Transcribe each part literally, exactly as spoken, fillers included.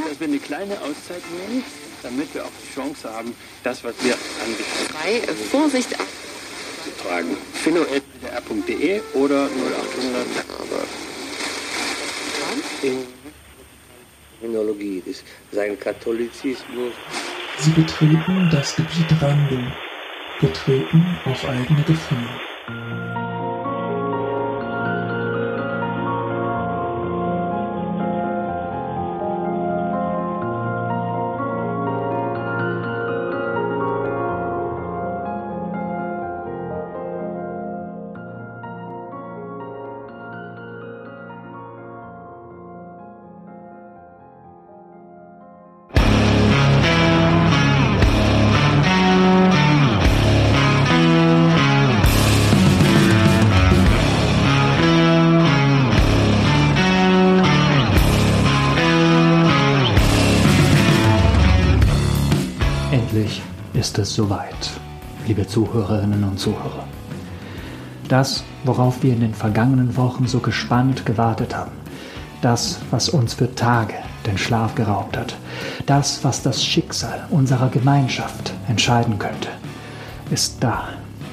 dass wir eine kleine Auszeit nehmen, damit wir auch die Chance haben, das, was wir anbieten. Bei Vorsicht zu tragen. finno at d r punkt d e oder null achthundert. In Kriminologie ist sein Katholizismus. Sie betreten das Gebiet Randu, betreten auf eigene Gefahr. Endlich ist es soweit, liebe Zuhörerinnen und Zuhörer. Das, worauf wir in den vergangenen Wochen so gespannt gewartet haben, das, was uns für Tage den Schlaf geraubt hat, das, was das Schicksal unserer Gemeinschaft entscheiden könnte, ist da.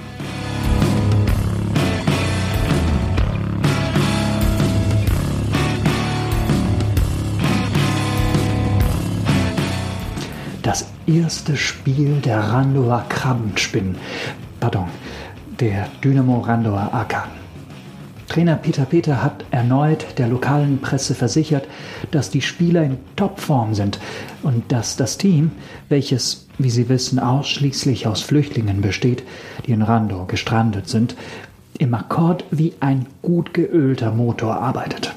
Das erste Spiel der Randower Krabbenspinnen, pardon, der Dynamo Randower Akan. Trainer Peter Peter hat erneut der lokalen Presse versichert, dass die Spieler in Topform sind und dass das Team, welches, wie Sie wissen, ausschließlich aus Flüchtlingen besteht, die in Randow gestrandet sind, im Akkord wie ein gut geölter Motor arbeitet.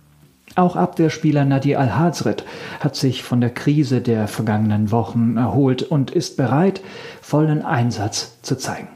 Auch Abwehrspieler Nadir Al-Hazred hat sich von der Krise der vergangenen Wochen erholt und ist bereit, vollen Einsatz zu zeigen.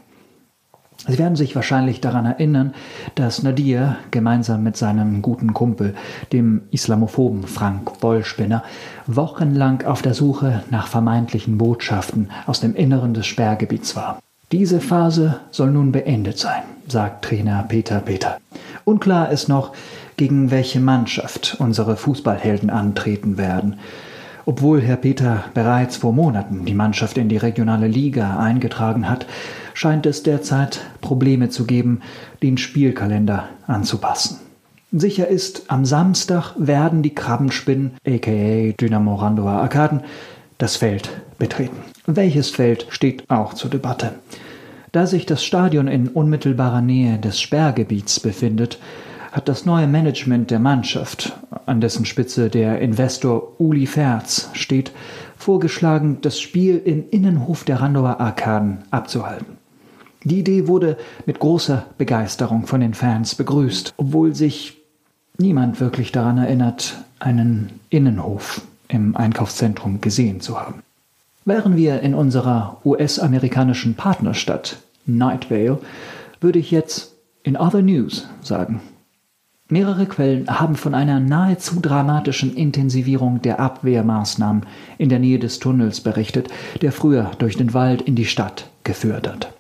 Sie werden sich wahrscheinlich daran erinnern, dass Nadir gemeinsam mit seinem guten Kumpel, dem Islamophoben Frank Wollspinner, wochenlang auf der Suche nach vermeintlichen Botschaften aus dem Inneren des Sperrgebiets war. Diese Phase soll nun beendet sein, sagt Trainer Peter Peter. Unklar ist noch, gegen welche Mannschaft unsere Fußballhelden antreten werden. Obwohl Herr Peter bereits vor Monaten die Mannschaft in die regionale Liga eingetragen hat, scheint es derzeit Probleme zu geben, den Spielkalender anzupassen. Sicher ist, am Samstag werden die Krabbenspinnen, aka Dynamo Randower Akan, das Feld betreten. Welches Feld steht auch zur Debatte. Da sich das Stadion in unmittelbarer Nähe des Sperrgebiets befindet, hat das neue Management der Mannschaft, an dessen Spitze der Investor Uli Ferz steht, vorgeschlagen, das Spiel im Innenhof der Randower Akan abzuhalten. Die Idee wurde mit großer Begeisterung von den Fans begrüßt, obwohl sich niemand wirklich daran erinnert, einen Innenhof im Einkaufszentrum gesehen zu haben. Wären wir in unserer U S-amerikanischen Partnerstadt Night Vale, würde ich jetzt in Other News sagen. Mehrere Quellen haben von einer nahezu dramatischen Intensivierung der Abwehrmaßnahmen in der Nähe des Tunnels berichtet, der früher durch den Wald in die Stadt geführt hat.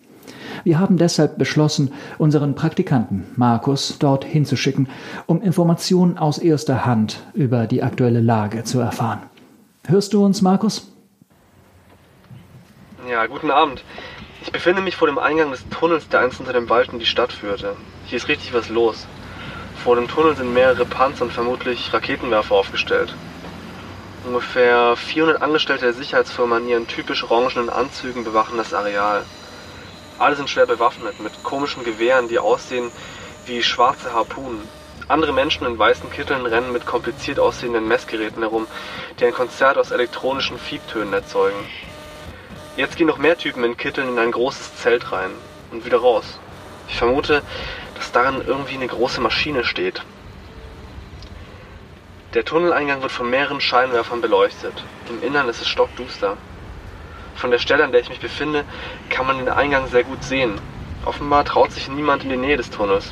Wir haben deshalb beschlossen, unseren Praktikanten Markus dort hinzuschicken, um Informationen aus erster Hand über die aktuelle Lage zu erfahren. Hörst du uns, Markus? Ja, guten Abend. Ich befinde mich vor dem Eingang des Tunnels, der einst unter dem Wald in die Stadt führte. Hier ist richtig was los. Vor dem Tunnel sind mehrere Panzer und vermutlich Raketenwerfer aufgestellt. Ungefähr vierhundert Angestellte der Sicherheitsfirma in ihren typisch orangenen Anzügen bewachen das Areal. Alle sind schwer bewaffnet, mit komischen Gewehren, die aussehen wie schwarze Harpunen. Andere Menschen in weißen Kitteln rennen mit kompliziert aussehenden Messgeräten herum, die ein Konzert aus elektronischen Fiebtönen erzeugen. Jetzt gehen noch mehr Typen in Kitteln in ein großes Zelt rein und wieder raus. Ich vermute, dass darin irgendwie eine große Maschine steht. Der Tunneleingang wird von mehreren Scheinwerfern beleuchtet. Im Innern ist es stockduster. Von der Stelle, an der ich mich befinde, kann man den Eingang sehr gut sehen. Offenbar traut sich niemand in die Nähe des Tunnels.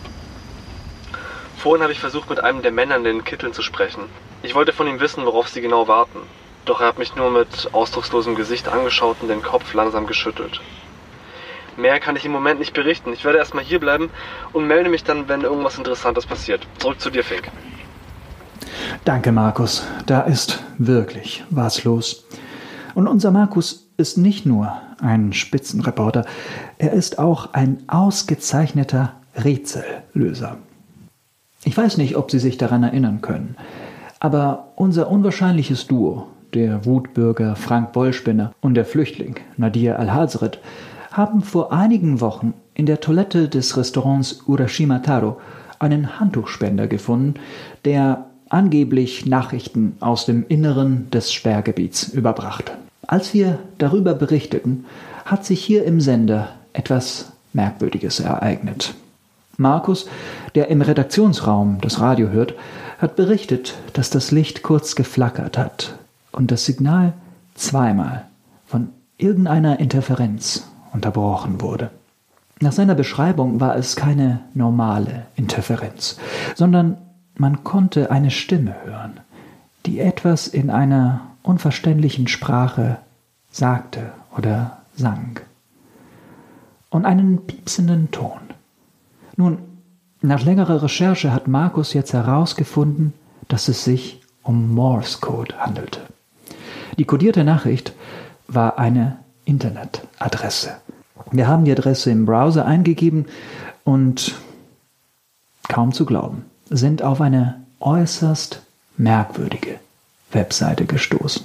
Vorhin habe ich versucht, mit einem der Männer in den Kitteln zu sprechen. Ich wollte von ihm wissen, worauf sie genau warten. Doch er hat mich nur mit ausdruckslosem Gesicht angeschaut und den Kopf langsam geschüttelt. Mehr kann ich im Moment nicht berichten. Ich werde erstmal hier bleiben und melde mich dann, wenn irgendwas Interessantes passiert. Zurück zu dir, Fink. Danke, Markus. Da ist wirklich was los. Und unser Markus ist nicht nur ein Spitzenreporter, er ist auch ein ausgezeichneter Rätsellöser. Ich weiß nicht, ob Sie sich daran erinnern können, aber unser unwahrscheinliches Duo, der Wutbürger Frank Bollspinner und der Flüchtling Nadir Al-Hazred, haben vor einigen Wochen in der Toilette des Restaurants Urashima Taro einen Handtuchspender gefunden, der angeblich Nachrichten aus dem Inneren des Sperrgebiets überbrachte. Als wir darüber berichteten, hat sich hier im Sender etwas Merkwürdiges ereignet. Markus, der im Redaktionsraum das Radio hört, hat berichtet, dass das Licht kurz geflackert hat und das Signal zweimal von irgendeiner Interferenz unterbrochen wurde. Nach seiner Beschreibung war es keine normale Interferenz, sondern man konnte eine Stimme hören, die etwas in einer unverständlichen Sprache sagte oder sang. Und einen piepsenden Ton. Nun, nach längerer Recherche hat Markus jetzt herausgefunden, dass es sich um Morse-Code handelte. Die kodierte Nachricht war eine Internetadresse. Wir haben die Adresse im Browser eingegeben und, kaum zu glauben, sind auf eine äußerst merkwürdige Webseite gestoßen.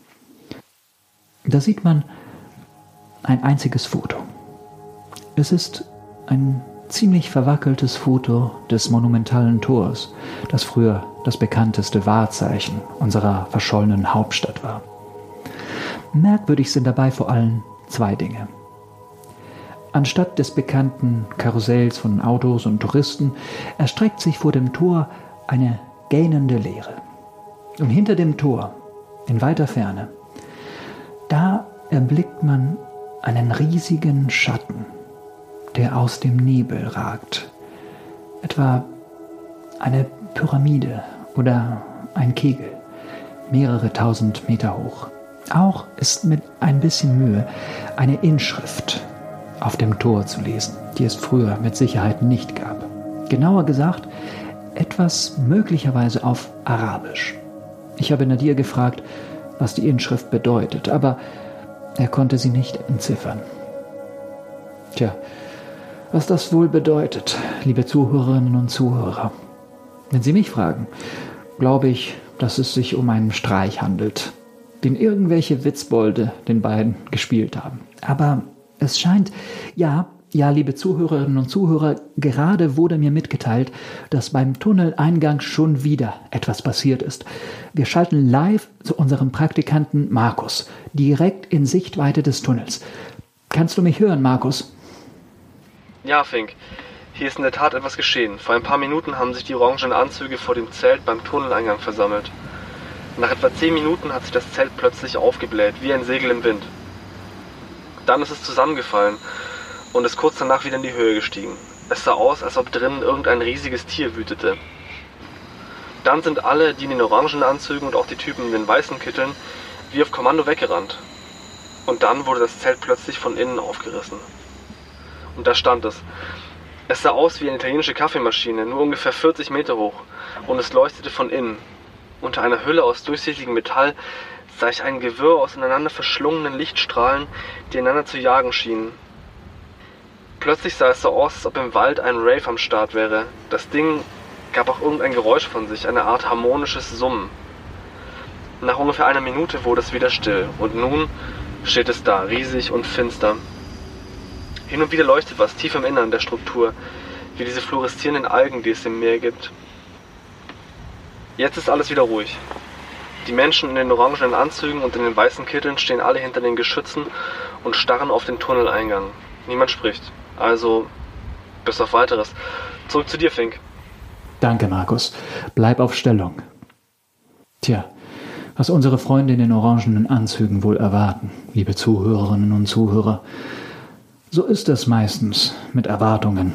Da sieht man ein einziges Foto. Es ist ein ziemlich verwackeltes Foto des monumentalen Tors, das früher das bekannteste Wahrzeichen unserer verschollenen Hauptstadt war. Merkwürdig sind dabei vor allem zwei Dinge. Anstatt des bekannten Karussells von Autos und Touristen erstreckt sich vor dem Tor eine gähnende Leere. Und hinter dem Tor, in weiter Ferne, da erblickt man einen riesigen Schatten, der aus dem Nebel ragt. Etwa eine Pyramide oder ein Kegel, mehrere tausend Meter hoch. Auch ist mit ein bisschen Mühe eine Inschrift auf dem Tor zu lesen, die es früher mit Sicherheit nicht gab. Genauer gesagt, etwas möglicherweise auf Arabisch. Ich habe Nadir gefragt, was die Inschrift bedeutet, aber er konnte sie nicht entziffern. Tja, was das wohl bedeutet, liebe Zuhörerinnen und Zuhörer. Wenn Sie mich fragen, glaube ich, dass es sich um einen Streich handelt, den irgendwelche Witzbolde den beiden gespielt haben. Aber es scheint, ja, ja, liebe Zuhörerinnen und Zuhörer, gerade wurde mir mitgeteilt, dass beim Tunneleingang schon wieder etwas passiert ist. Wir schalten live zu unserem Praktikanten Markus, direkt in Sichtweite des Tunnels. Kannst du mich hören, Markus? Ja, Fink. Hier ist in der Tat etwas geschehen. Vor ein paar Minuten haben sich die orangen Anzüge vor dem Zelt beim Tunneleingang versammelt. Nach etwa zehn Minuten hat sich das Zelt plötzlich aufgebläht, wie ein Segel im Wind. Dann ist es zusammengefallen und ist kurz danach wieder in die Höhe gestiegen. Es sah aus, als ob drinnen irgendein riesiges Tier wütete. Dann sind alle, die in den orangen Anzügen und auch die Typen in den weißen Kitteln, wie auf Kommando weggerannt. Und dann wurde das Zelt plötzlich von innen aufgerissen. Und da stand es. Es sah aus wie eine italienische Kaffeemaschine, nur ungefähr vierzig Meter hoch, und es leuchtete von innen. Unter einer Hülle aus durchsichtigem Metall sah ich ein Gewirr aus ineinander verschlungenen Lichtstrahlen, die einander zu jagen schienen. Plötzlich sah es so aus, als ob im Wald ein Rave am Start wäre. Das Ding gab auch irgendein Geräusch von sich, eine Art harmonisches Summen. Nach ungefähr einer Minute wurde es wieder still und nun steht es da, riesig und finster. Hin und wieder leuchtet was tief im Innern der Struktur, wie diese fluoreszierenden Algen, die es im Meer gibt. Jetzt ist alles wieder ruhig. Die Menschen in den orangenen Anzügen und in den weißen Kitteln stehen alle hinter den Geschützen und starren auf den Tunneleingang. Niemand spricht. Also, bis auf Weiteres. Zurück zu dir, Fink. Danke, Markus. Bleib auf Stellung. Tja, was unsere Freunde in den orangenen Anzügen wohl erwarten, liebe Zuhörerinnen und Zuhörer. So ist es meistens mit Erwartungen.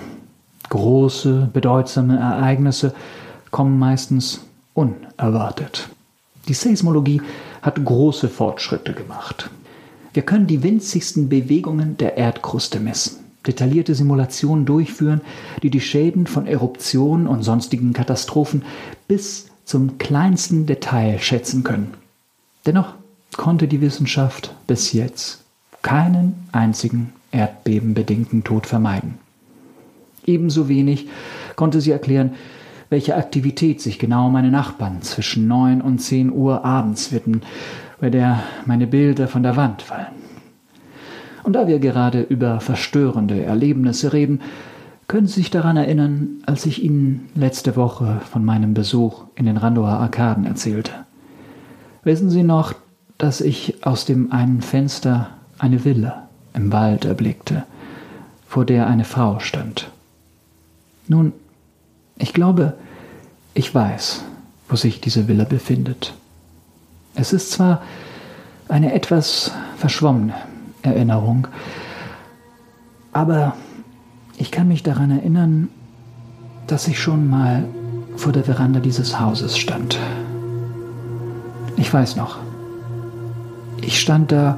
Große, bedeutsame Ereignisse kommen meistens unerwartet. Die Seismologie hat große Fortschritte gemacht. Wir können die winzigsten Bewegungen der Erdkruste messen, detaillierte Simulationen durchführen, die die Schäden von Eruptionen und sonstigen Katastrophen bis zum kleinsten Detail schätzen können. Dennoch konnte die Wissenschaft bis jetzt keinen einzigen erdbebenbedingten Tod vermeiden. Ebenso wenig konnte sie erklären, welche Aktivität sich genau meine Nachbarn zwischen neun und zehn Uhr abends widmen, bei der meine Bilder von der Wand fallen. Und da wir gerade über verstörende Erlebnisse reden, können Sie sich daran erinnern, als ich Ihnen letzte Woche von meinem Besuch in den Randower Arkaden erzählte. Wissen Sie noch, dass ich aus dem einen Fenster eine Villa im Wald erblickte, vor der eine Frau stand? Nun, ich glaube, ich weiß, wo sich diese Villa befindet. Es ist zwar eine etwas verschwommene Erinnerung, aber ich kann mich daran erinnern, dass ich schon mal vor der Veranda dieses Hauses stand. Ich weiß noch, ich stand da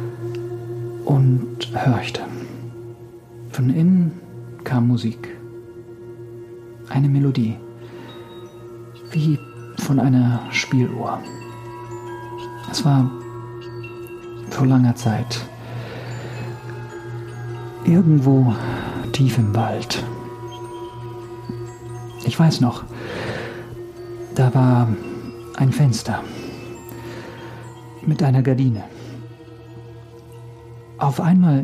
und horchte. Von innen kam Musik. Eine Melodie, wie von einer Spieluhr. Es war vor langer Zeit, irgendwo tief im Wald. Ich weiß noch, da war ein Fenster mit einer Gardine. Auf einmal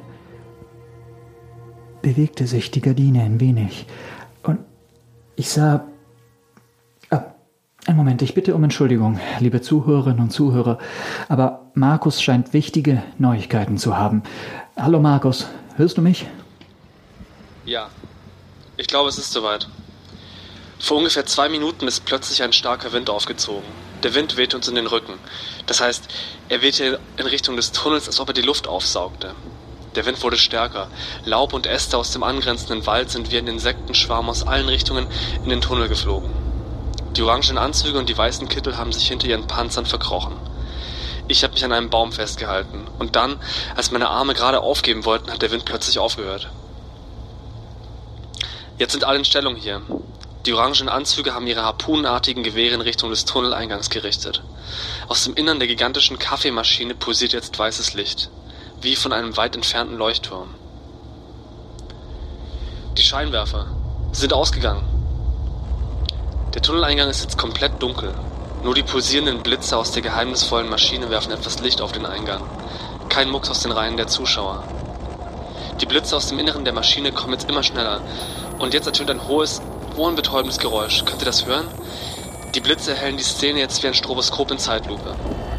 bewegte sich die Gardine ein wenig und ich sah... Ah, einen Moment, ich bitte um Entschuldigung, liebe Zuhörerinnen und Zuhörer, aber Markus scheint wichtige Neuigkeiten zu haben. Hallo Markus, hörst du mich? Ja, ich glaube, es ist soweit. Vor ungefähr zwei Minuten ist plötzlich ein starker Wind aufgezogen. Der Wind wehte uns in den Rücken. Das heißt, er wehte in Richtung des Tunnels, als ob er die Luft aufsaugte. Der Wind wurde stärker. Laub und Äste aus dem angrenzenden Wald sind wie ein Insektenschwarm aus allen Richtungen in den Tunnel geflogen. Die orangen Anzüge und die weißen Kittel haben sich hinter ihren Panzern verkrochen. Ich habe mich an einem Baum festgehalten. Und dann, als meine Arme gerade aufgeben wollten, hat der Wind plötzlich aufgehört. Jetzt sind alle in Stellung hier. Die orangen Anzüge haben ihre harpunenartigen Gewehre in Richtung des Tunneleingangs gerichtet. Aus dem Innern der gigantischen Kaffeemaschine pulsiert jetzt weißes Licht, wie von einem weit entfernten Leuchtturm. Die Scheinwerfer sind ausgegangen. Der Tunneleingang ist jetzt komplett dunkel. Nur die pulsierenden Blitze aus der geheimnisvollen Maschine werfen etwas Licht auf den Eingang. Kein Mucks aus den Reihen der Zuschauer. Die Blitze aus dem Inneren der Maschine kommen jetzt immer schneller. Und jetzt ertönt ein hohes, ohrenbetäubendes Geräusch. Könnt ihr das hören? Die Blitze erhellen die Szene jetzt wie ein Stroboskop in Zeitlupe.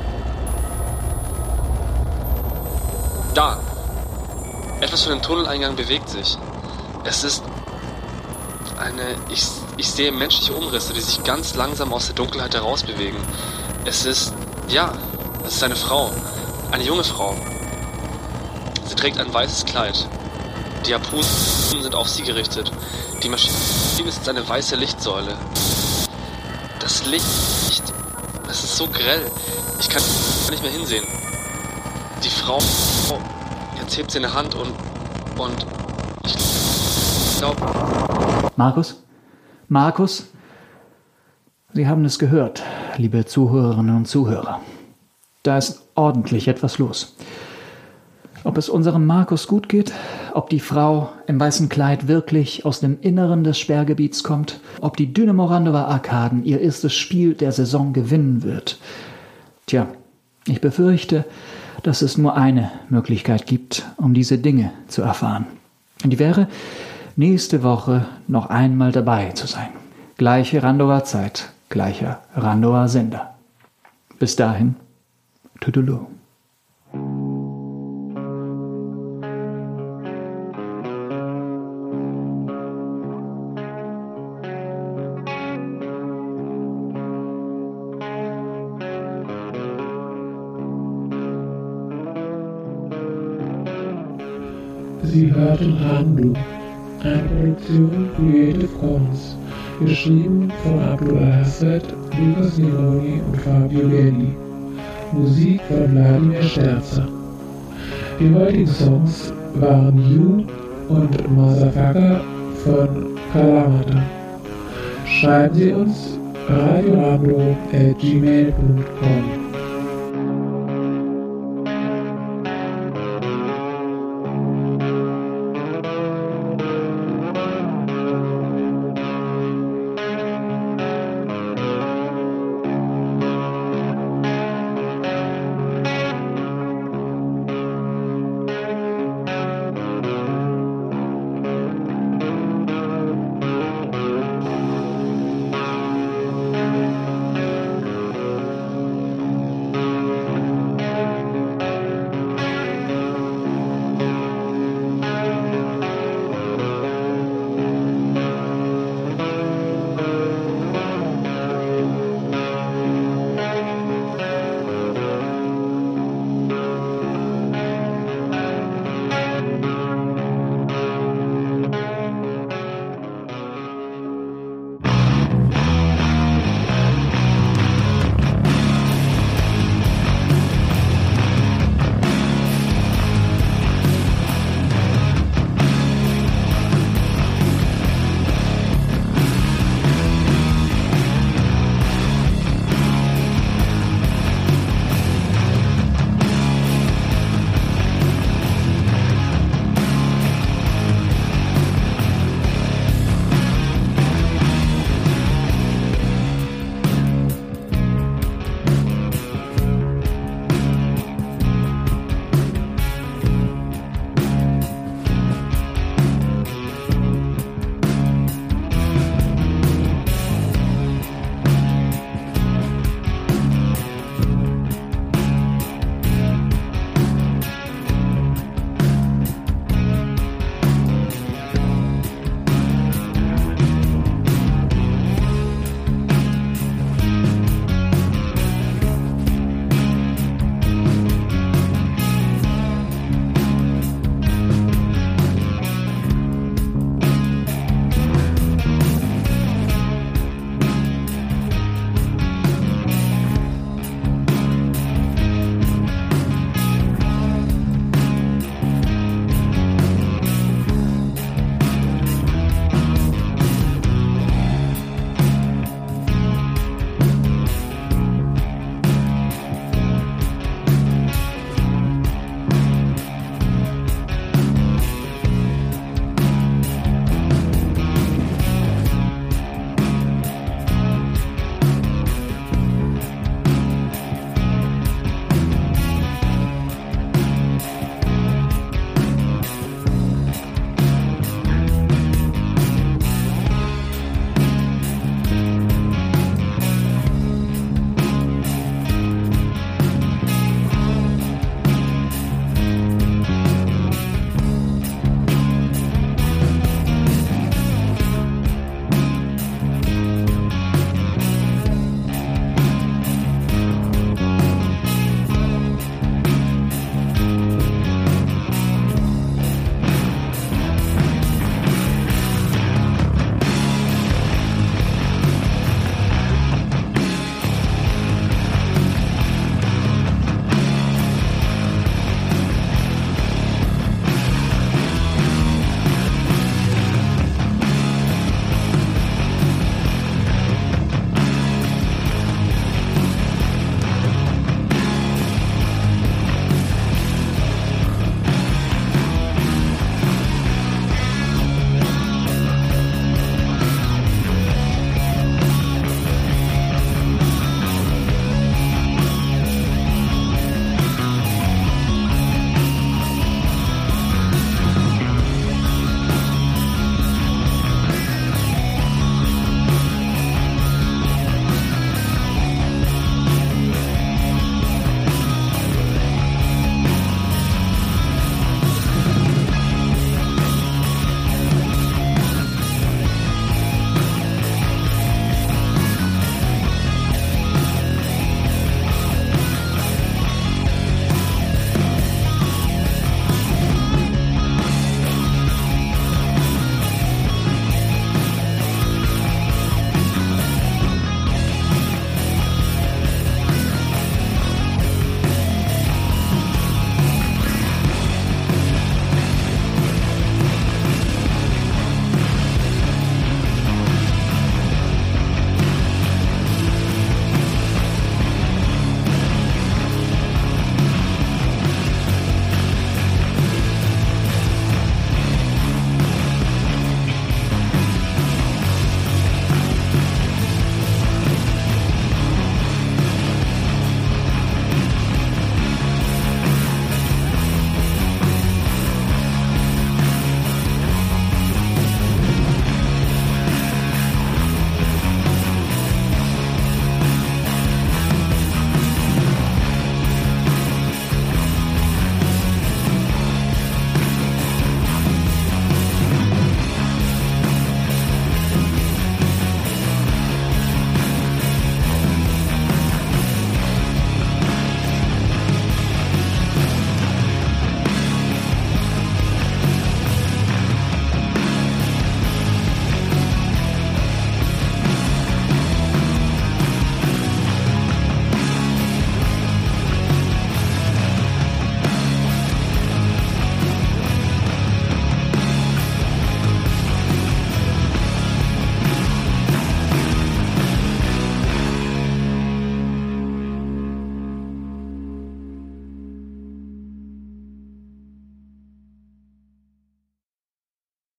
Da! Etwas von dem Tunneleingang bewegt sich. Es ist eine... Ich, ich sehe menschliche Umrisse, die sich ganz langsam aus der Dunkelheit herausbewegen. Es ist... Ja, es ist eine Frau. Eine junge Frau. Sie trägt ein weißes Kleid. Die Harpunen sind auf sie gerichtet. Die Maschine ist eine weiße Lichtsäule. Das Licht... Es ist so grell. Ich kann nicht mehr hinsehen. Die Frau... Jetzt hebt sie eine Hand und... Und... Ich glaube... Markus? Markus? Sie haben es gehört, liebe Zuhörerinnen und Zuhörer. Da ist ordentlich etwas los. Ob es unserem Markus gut geht, ob die Frau im weißen Kleid wirklich aus dem Inneren des Sperrgebiets kommt, ob die Dynamo Randower Arkaden ihr erstes Spiel der Saison gewinnen wird. Tja, ich befürchte, dass es nur eine Möglichkeit gibt, um diese Dinge zu erfahren. Und die wäre, nächste Woche noch einmal dabei zu sein. Gleiche Randower Zeit, gleicher Randower Sender. Bis dahin, Tudulu. Sie hörten Randu, eine Produktion Creative Commons, geschrieben von Abdullah Hassad, Lukas Neroni und Fabio Gelli. Musik von Vladimir Sterzer. Die heutigen Songs waren You und Motherfucker von Kalamata. Schreiben Sie uns radiorando at gmail punkt com.